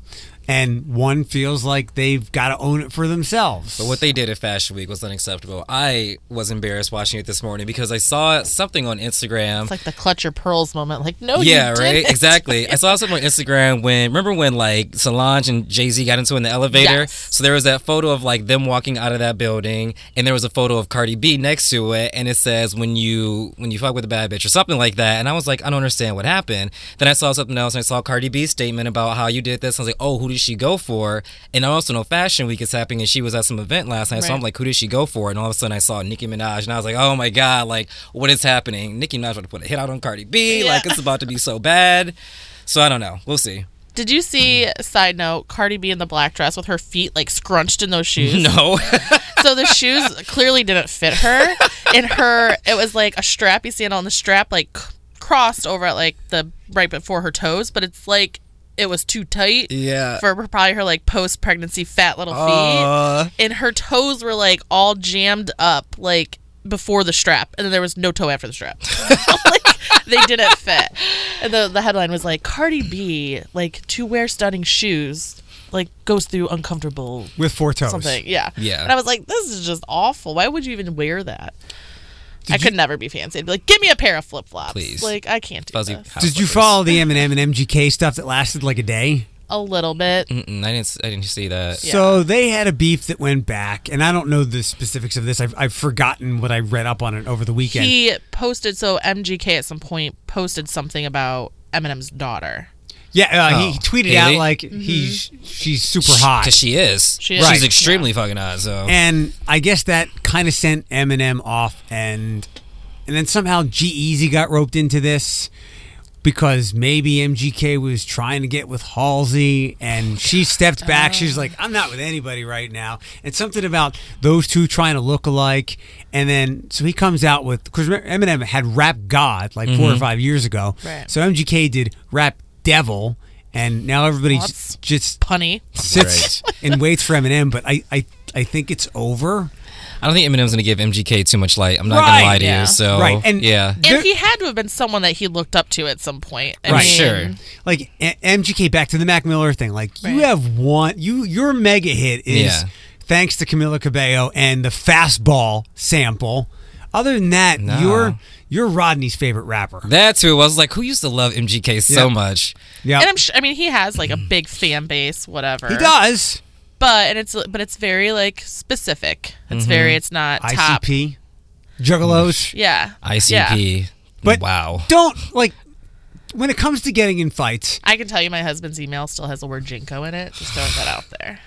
and one feels like they've got to own it for themselves. But what they did at Fashion Week was unacceptable. I was embarrassed watching it this morning because I saw something on Instagram. It's like the clutch your pearls moment. Like, no, yeah, you right? didn't. Exactly. I saw something on Instagram when, remember when like Solange and Jay-Z got into it in the elevator? Yes. So there was that photo of like them walking out of that building, and there was a photo of Cardi B next to it, and it says, when you when you fuck with a bad bitch or something like that. And I was like, I don't understand what happened. Then I saw something else, and I saw Cardi B's statement about how you did this. I was like, oh, who did she go for? And I also know Fashion Week is happening, and she was at some event last night, so Right. I'm like, who did she go for? And all of a sudden I saw Nicki Minaj, and I was like, oh my God, like, what is happening? Nicki Minaj about to put a hit out on Cardi B, Yeah. like, it's about to be so bad. So I don't know. We'll see. Did you see, side note, Cardi B in the black dress with her feet like scrunched in those shoes? No. So the shoes clearly didn't fit her. In her, it was like a strap. You see it on the strap, like c- crossed over at like the right before her toes, but it's like it was too tight Yeah. for probably her like post pregnancy fat little feet. Uh, And her toes were like all jammed up like before the strap, and then there was no toe after the strap. Like, they didn't fit. And the the headline was like, Cardi B, like, to wear stunning shoes, like, goes through uncomfortable with four toes. something. Yeah. Yeah. And I was like, this is just awful. Why would you even wear that? Did I you- could never be fancy. I'd be like, give me a pair of flip flops. Please. Like, I can't do Fuzzy this. house Did you slippers. follow the Eminem and M G K stuff that lasted like a day? A little bit. Mm-mm, I didn't. I didn't see that. Yeah. So they had a beef that went back, and I don't know the specifics of this. I've, I've forgotten what I read up on it over the weekend. He posted, so M G K at some point posted something about Eminem's daughter. yeah, uh, Oh, he tweeted Haley? out like he's she's super hot, Because she is. She is. She's Right. extremely fucking hot. So. and I guess that kind of sent Eminem off, and and then somehow G-Eazy got roped into this because maybe M G K was trying to get with Halsey, and she stepped back. She's like, I'm not with anybody right now. And something about those two trying to look alike. And then, so he comes out with, because Eminem had Rap God like four or five years ago. Right. So M G K did Rap Devil, and now everybody Well, that's just Punny. sits and waits for Eminem. But I, I, I think it's over. I don't think Eminem's going to give M G K too much light. I'm not Right. going to lie to Yeah. you. So, Right. And- yeah. And There- he had to have been someone that he looked up to at some point. I Right. mean, Sure. Like a- M G K, back to the Mac Miller thing. Like you Right. have one, you your mega hit is Yeah. thanks to Camila Cabello and the fastball sample. Other than that, No. you're you're Rodney's favorite rapper. That's who it was. Like, who used to love M G K so Yeah. much? Yeah, And I'm sure, I mean, he has like a big fan base, whatever. he does. But and it's but it's very like specific. It's Mm-hmm. very it's not top. I C P, Juggalos. Yeah. I C Yeah. P. But wow. don't like when it comes to getting in fights. I can tell you my husband's email still has the word Jinko in it. Just throwing that out there.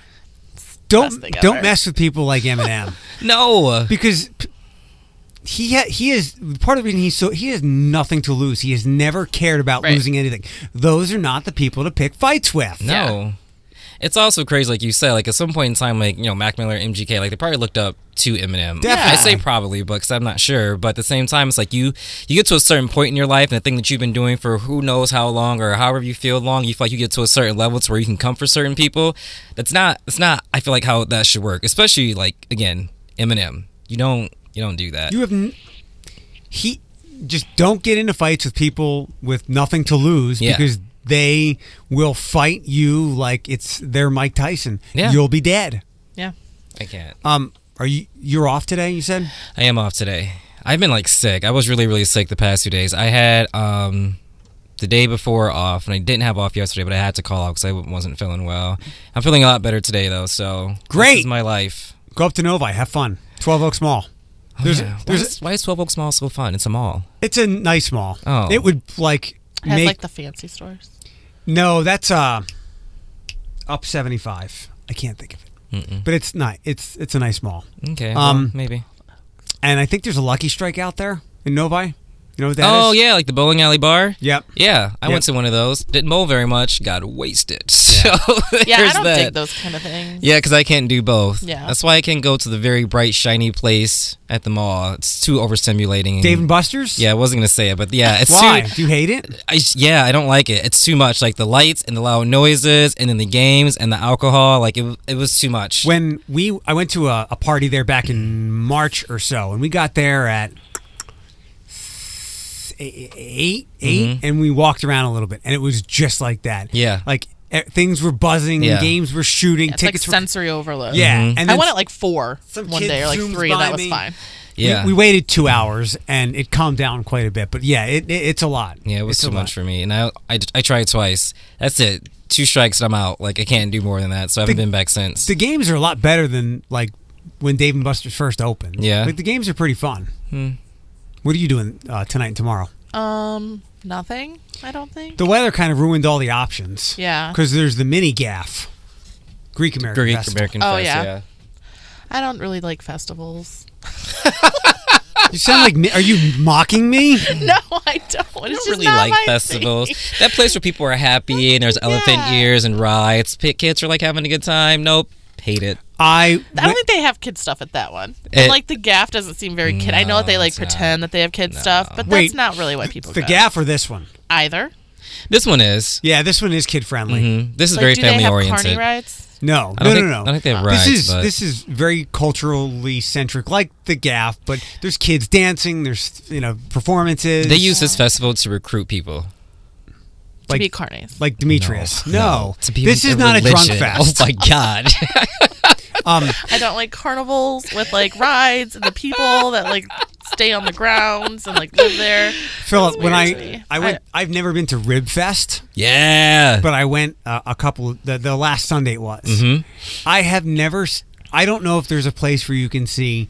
Don't Best thing don't ever. mess with people like Eminem No. because p- he ha- he is part of the reason he's so he has nothing to lose. He has never cared about Right. losing anything. Those are not the people to pick fights with. No. It's also crazy, like you said, like at some point in time, like, you know, Mac Miller, M G K, like they probably looked up to Eminem. Definitely. I say probably, but because I'm not sure. But at the same time, it's like you you get to a certain point in your life and the thing that you've been doing for who knows how long or however you feel long, you feel like you get to a certain level to where you can come for certain people. That's not, that's not, I feel like how that should work. Especially like, again, Eminem. You don't, you don't do that. You have n- he just don't get into fights with people with nothing to lose Yeah. because they will fight you like it's their Mike Tyson. Yeah. You'll be dead. Yeah. I can't. Um, are you you're off today? You said I am off today. I've been like sick. I was really, really sick the past few days. I had um the day before off, and I didn't have off yesterday, but I had to call out because I wasn't feeling well. I'm feeling a lot better today though. So Great. This is my life. go up to Novi, have fun. Twelve Oaks Mall. Oh, There's yeah. a, there's why, is, why is twelve Oaks Mall so fun? It's a mall. a, it's a nice mall. Oh. It would like It has make like the fancy stores. no. That's uh up seventy five. I can't think of it, Mm-mm. but it's not. It's it's a nice mall. Okay. Um, Um, maybe. And I think there's a Lucky Strike out there in Novi. You know what that is? Oh yeah, like the bowling alley bar. Yep. Yeah, I Yep. went to one of those. Didn't bowl very much. Got wasted. So Yeah, I there's don't that. dig those kind of things. Yeah, because I can't do both. Yeah. That's why I can't go to the very bright, shiny place at the mall. It's too overstimulating. Dave and Buster's. Yeah, I wasn't gonna say it, but yeah, it's Why? too. Do you hate it? I, s- yeah, I don't like it. It's too much. Like the lights and the loud noises, and then the games and the alcohol. Like it, it was too much. When we, I went to a, a party there back in March or so, and we got there at s- eight, eight, Mhm. and we walked around a little bit, and it was just like that. Yeah. Like eh, things were buzzing, Yeah. games were shooting, It's like tickets were sensory overload. yeah. Mhm. And I then went at like four some one kid day or like zooms three, and by that was me. fine. Yeah. we, we waited two hours and it calmed down quite a bit. But yeah, it, it it's a lot. Yeah, it was It's too a much lot. for me, and I, I I tried twice. That's it. Two strikes and I'm out. Like I can't do more than that. So I haven't The- been back since. The games are a lot better than like when Dave and Buster's first opened. Yeah. like the games are pretty fun. Hmm. What are you doing uh, tonight and tomorrow? Um, nothing. I don't think. The weather kind of ruined all the options. Yeah. because there's the mini gaff, Greek American Greek Festival. American Oh, Fest. yeah. Yeah. I don't really like festivals. You sound like me. Are you mocking me? No, I don't. I It's don't just really not like my festivals. thing. That place where people are happy and there's elephant Yeah. ears and rides. P- Kids are like having a good time. Nope, hate it. I I don't went- think they have kid stuff at that one. It- And, like the gaff doesn't seem very kid. I know that they No, like it's not. pretend that they have kid No. stuff, but Wait, that's not really why people the go. gaff or this one? Either. This one is. Yeah, this one is kid friendly. Mhm. This is Like, very do family they have oriented. carny rides? No, I no, don't think, no, no. I don't think they have this rides, is but this is very culturally centric, like the gaff. But there's kids dancing. There's you know performances. they use this festival to recruit people. To Like- be carnies. like Demetrius. No, to be this is not a drunk religion. fest. Oh my god. Um, I don't like carnivals with like rides and the people that like stay on the grounds and like live there. Philip, when weird to I me. I went, I, have never been to Rib Fest, Yeah. but I went uh, a couple. The, the last Sunday it was. Mhm. I have never. s- I don't know if there's a place where you can see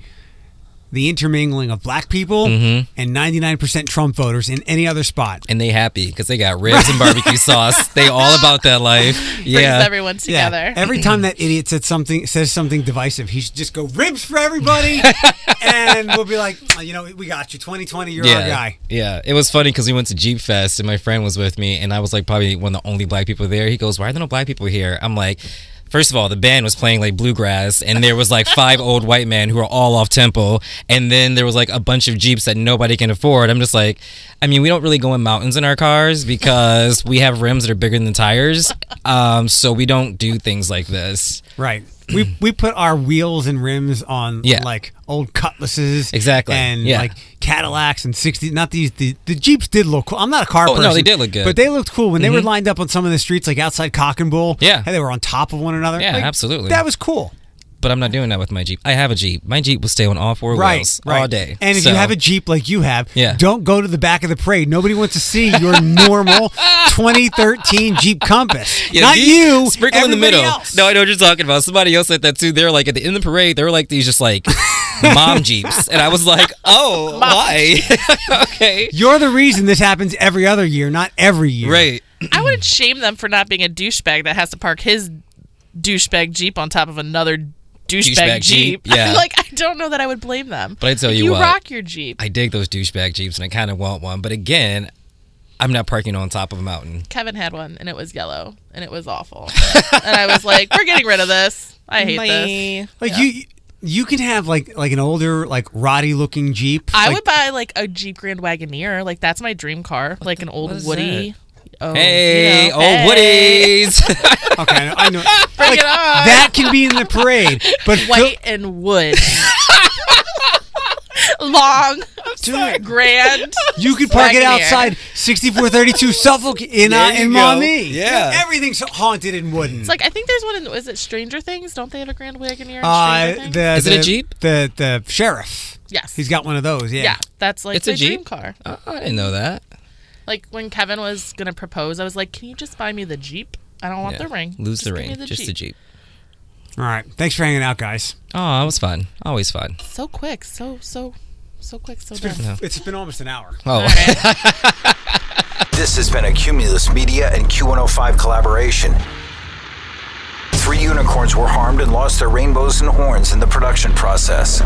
the intermingling of black people Mhm. and ninety-nine percent Trump voters in any other spot. And they happy because they got ribs and barbecue sauce. They all about that life. Brings Yeah. everyone together. Every time that idiot said something, says something divisive, he should just go ribs for everybody, and we'll be like, oh, you know, we got you. twenty twenty, you're our guy. Yeah, it was funny because we went to Jeep Fest and my friend was with me and I was like probably one of the only black people there. He goes, "Why are there no black people here?" I'm like, first of all, the band was playing like bluegrass and there was like five old white men who were all off tempo, and then there was like a bunch of Jeeps that nobody can afford. I'm just like, I mean, we don't really go in mountains in our cars because we have rims that are bigger than tires, um, so we don't do things like this. Right. We we put our wheels and rims on Yeah. like old Cutlasses, Exactly. and Yeah. like Cadillacs and sixties. Not these. The, the Jeeps did look cool. I'm not a car Oh, no, person. they did look good. but they looked cool when they were Mhm. lined up on some of the streets, like outside Cock and Bull. Yeah. and they were on top of one another. Yeah, Like, absolutely. That was cool. But I'm not doing that with my Jeep. I have a Jeep. My Jeep will stay on all four Right, wheels right. all day. And if So- you have a Jeep like you have, Yeah. don't go to the back of the parade. Nobody wants to see your normal twenty thirteen Jeep Compass. Yeah, Not these- you. Sprinkle in the everybody middle. else. No, I know what you're talking about. Somebody else said that too. They're like at the end of the parade, they were like these just like mom Jeeps. And I was like, oh, why? Okay. You're the reason this happens every other year, not every year. Right. I wouldn't shame them for not being a douchebag that has to park his douchebag Jeep on top of another douchebag, Douchebag Jeep. Jeep, yeah. Like, I don't know that I would blame them. But I tell Like, you you what. rock your Jeep. I dig those douchebag Jeeps and I kind of want one. But again, I'm not parking on top of a mountain. Kevin had one, and it was yellow, and it was awful. And I was like, we're getting rid of this. I hate this. Like Yeah. you, you can have like like an older, like Roddy looking Jeep. I like, would buy, like, a Jeep Grand Wagoneer. Like, that's my dream car. Like, an old what is Woody. Oh, Hey, you know, old hey. Woodies. Okay, I know. I know. Bring Like, it on. that can be in the parade, but Phil- White and wood. Long, Dude, grand. you could park it Wagoneer. outside sixty-four thirty-two Suffolk in uh, There you in go. Maumee. Yeah. everything's haunted and wooden. It's like, I think there's one in, is it Stranger Things? Don't they have a Grand Wagoneer in uh, Stranger Things? the, Is it a the- Jeep? The the sheriff. Yes. He's got one of those. Yeah. Yeah, that's like It's a my dream Jeep? car. Oh, I didn't know that. Like, when Kevin was going to propose, I was like, can you just buy me the Jeep? I don't want Yeah. the ring. Lose Just the give me ring. Just the Jeep. All right. Thanks for hanging out, guys. Oh, it was fun. Always fun. So quick. So, so, so quick. So It's done. been, No. it's been almost an hour. Oh. All right. This has been a Cumulus Media and Q one oh five collaboration. Three unicorns were harmed and lost their rainbows and horns in the production process.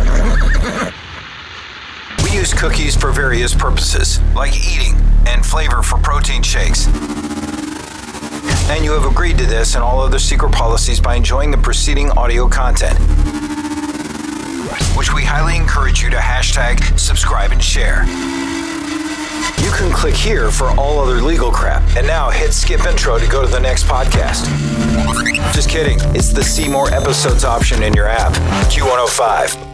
We use cookies for various purposes, like eating and flavor for protein shakes. And you have agreed to this and all other secret policies by enjoying the preceding audio content, which we highly encourage you to hashtag, subscribe, and share. You can click here for all other legal crap, and now hit skip intro to go to the next podcast. Just kidding, it's the see more episodes option in your app. Q one oh five.